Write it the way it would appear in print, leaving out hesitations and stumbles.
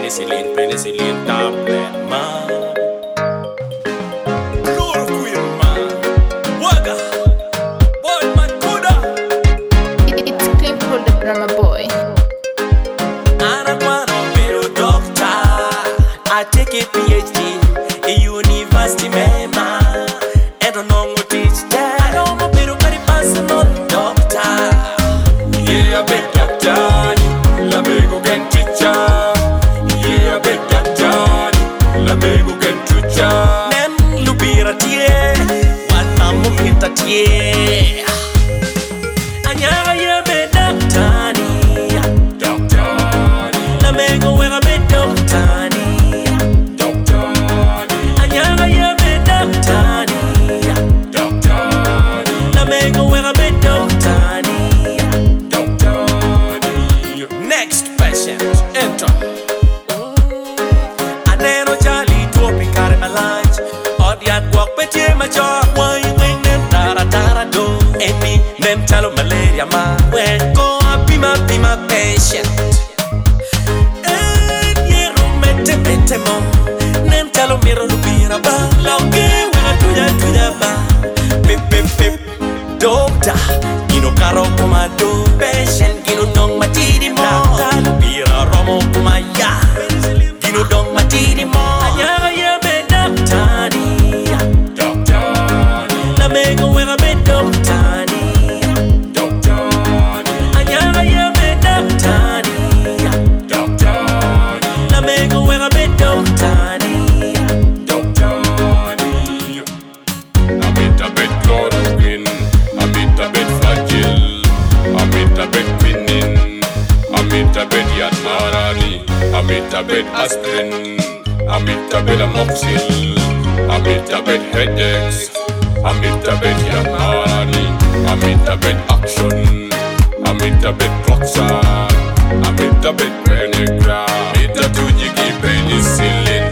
penicillin tablet, man. Chloroquine, man. Waga, boy, man, Buddha. It's clip for the drama boy. I don't want to be a doctor. I take a PhD in university, man. I don't know what teach that. I don't want to be a personal doctor. Yeah, big doctor. La me go get teacher. Yeah, big doctor. La me go get teacher. Nem lubira tie. Wana mumita tie. Anyara ye be doctor. La me go wera be doctor. Anyara ye be doctor. La me go wera be doctor. Next patient, enter. Aneno Charlie to pick my lunch. Audiat walk peti my jaw. Why you wing them tara do? Emi them talo malaria ma. When go be my patient. Yeah, mete mo. Nem talo miro lubira ba. Lauke wena tuya ba. Pip. Doctor, gino karo komado. Patient gino nong matidi mo. Lubira romo kumaya. Gino dong matidi mo. Anyara ye be doctor. La me go wera be doctor. Anyara ye be doctor. La me go wera be doctor. A bit chloroquine, a bit Flagyl, a bit quinine, a bit Yadmarani, a bit aspirin, a bit amoxil, a bit headaches, a bit Yadmarani, a bit action, a bit Proxan, a bit Benegra, a bit 2 jiggy penicillin.